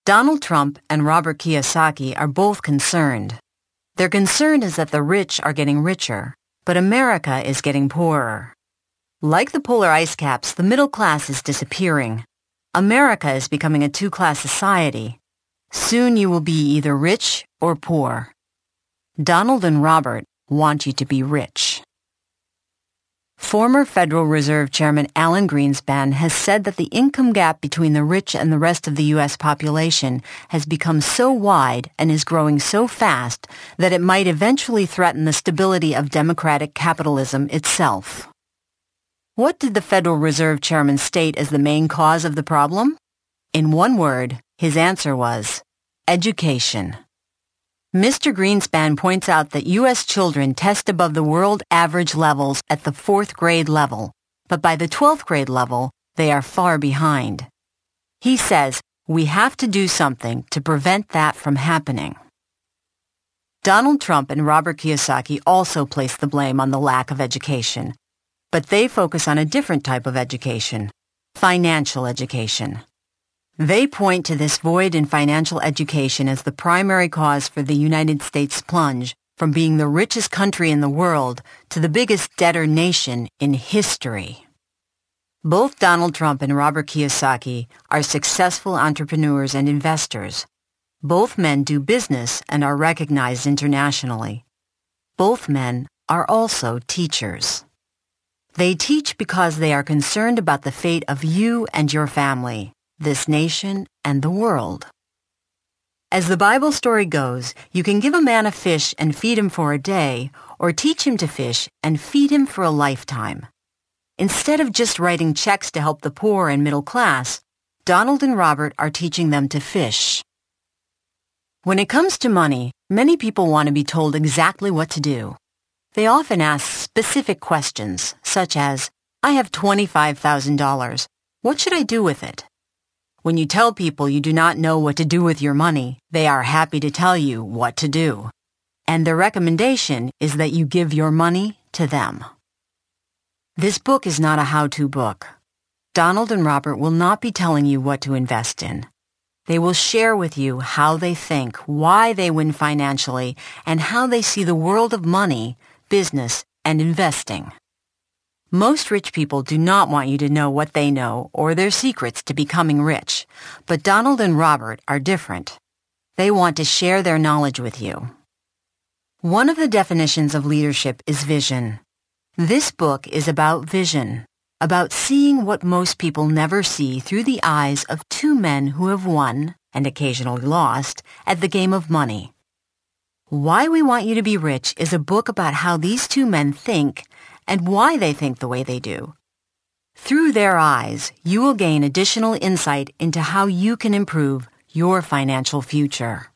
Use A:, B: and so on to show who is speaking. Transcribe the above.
A: Donald Trump and Robert Kiyosaki are both concerned. Their concern is that the rich are getting richer, but America is getting poorer. Like the polar ice caps, the middle class is disappearing. America is becoming a two-class society. Soon you will be either rich or poor. Donald and Robert want you to be rich. Former Federal Reserve Chairman Alan Greenspan has said that the income gap between the rich and the rest of the U.S. population has become so wide and is growing so fast that it might eventually threaten the stability of democratic capitalism itself. What did the Federal Reserve Chairman state as the main cause of the problem? In one word, his answer was education. Mr. Greenspan points out that U.S. children test above the world average levels at the 4th grade level, but by the 12th grade level, they are far behind. He says, we have to do something to prevent that from happening. Donald Trump and Robert Kiyosaki also place the blame on the lack of education, but they focus on a different type of education, financial education. They point to this void in financial education as the primary cause for the United States plunge from being the richest country in the world to the biggest debtor nation in history. Both Donald Trump and Robert Kiyosaki are successful entrepreneurs and investors. Both men do business and are recognized internationally. Both men are also teachers. They teach because they are concerned about the fate of you and your family, this nation, and the world. As the Bible story goes, you can give a man a fish and feed him for a day, or teach him to fish and feed him for a lifetime. Instead of just writing checks to help the poor and middle class, Donald and Robert are teaching them to fish. When it comes to money, many people want to be told exactly what to do. They often ask specific questions, such as, I have $25,000. What should I do with it? When you tell people you do not know what to do with your money, they are happy to tell you what to do. And their recommendation is that you give your money to them. This book is not a how-to book. Donald and Robert will not be telling you what to invest in. They will share with you how they think, why they win financially, and how they see the world of money, business, and investing. Most rich people do not want you to know what they know or their secrets to becoming rich, but Donald and Robert are different. They want to share their knowledge with you. One of the definitions of leadership is vision. This book is about vision, about seeing what most people never see through the eyes of two men who have won, and occasionally lost, at the game of money. Why We Want You to Be Rich is a book about how these two men think and why they think the way they do. Through their eyes, you will gain additional insight into how you can improve your financial future.